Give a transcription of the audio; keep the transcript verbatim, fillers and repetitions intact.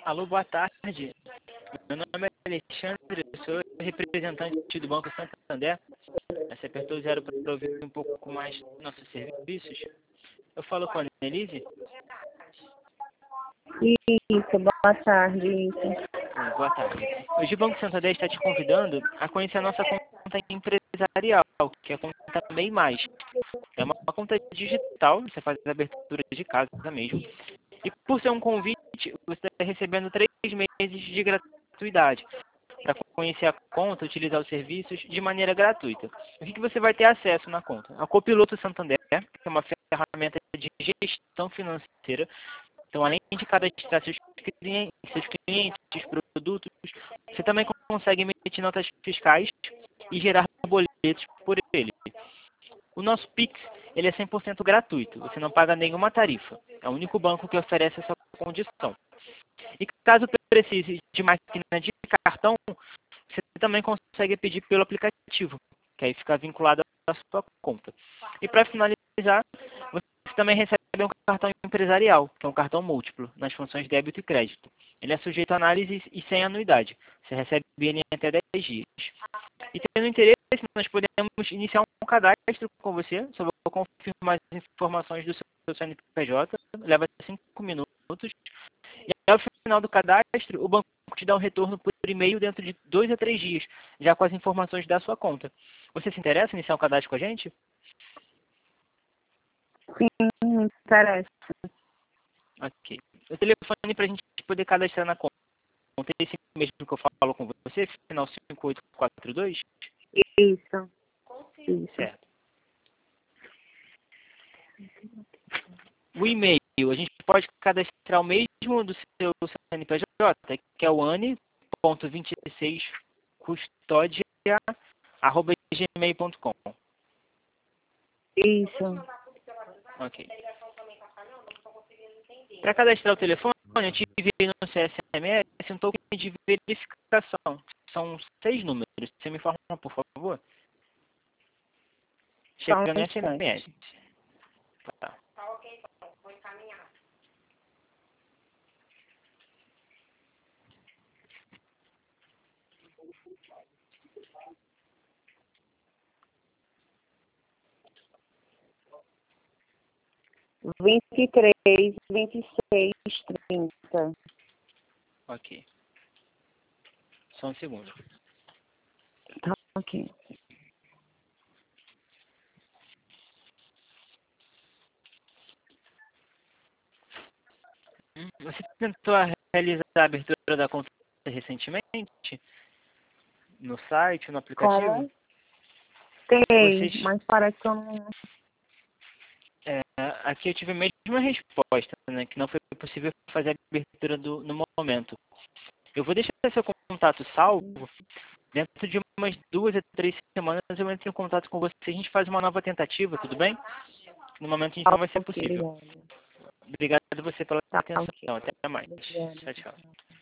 Alô, boa tarde. Meu nome é Alexandre, eu sou representante do Banco Santander. Você apertou zero para ouvir um pouco mais dos nossos serviços. Eu falo com a Annelise. Isso, boa tarde. Isso. Oi, boa tarde. Hoje o Banco Santander está te convidando a conhecer a nossa conta empresarial, que é a conta MEI Mais. É uma conta digital, você faz a abertura de casa mesmo. E por ser um convite, você está recebendo três meses de gratuidade para conhecer a conta, utilizar os serviços de maneira gratuita. O que, que você vai ter acesso na conta? A Copiloto Santander, que é uma ferramenta de gestão financeira. Então, além de cadastrar seus clientes, seus clientes, produtos, você também consegue emitir notas fiscais e gerar boletos por ele. O nosso Pix, ele é cem por cento gratuito, você não paga nenhuma tarifa. É o único banco que oferece essa condição. E caso precise de máquina de cartão, você também consegue pedir pelo aplicativo, que aí fica vinculado à sua conta. E para finalizar, você também recebe um cartão empresarial, que é um cartão múltiplo, nas funções débito e crédito. Ele é sujeito a análise e sem anuidade. Você recebe ele em até dez dias. E tendo interesse, nós podemos iniciar um cadastro com você, só vou confirmar as informações do seu C N P J, leva cinco minutos. E ao final do cadastro, o banco te dá um retorno por e-mail dentro de dois a três dias, já com as informações da sua conta. Você se interessa em iniciar um cadastro com a gente? Sim, me interessa. Ok. O telefone para a gente poder cadastrar na conta é esse mesmo que eu falo com você, final cinco oito quatro dois? Isso. Isso. Certo. O e-mail, a gente pode cadastrar o mesmo do seu C N P J, que é o ane ponto vinte e seis custodia arroba gmail ponto com. Isso. Ok. Para cadastrar o telefone, eu te enviei no seu S M S um token de verificação. São seis números. Você me informa, por favor? Só um Chega no S M S. instante. Tá. vinte e três, vinte e seis, trinta. Ok. Só um segundo. Tá, ok. Hum, Você tentou realizar a abertura da conta recentemente? No site, no aplicativo? Como? Tem, Vocês, mas parece que eu não... é, aqui eu tive a mesma resposta, né? Que não foi possível fazer a abertura do, no momento. Eu vou deixar seu contato salvo. Dentro de umas duas a três semanas eu entro em contato com você e a gente faz uma nova tentativa, tudo bem? No momento a gente não vai ser Ok, possível. obrigada. Obrigado a você pela Tá, atenção. ok. Até mais. Obrigada. Tchau, tchau.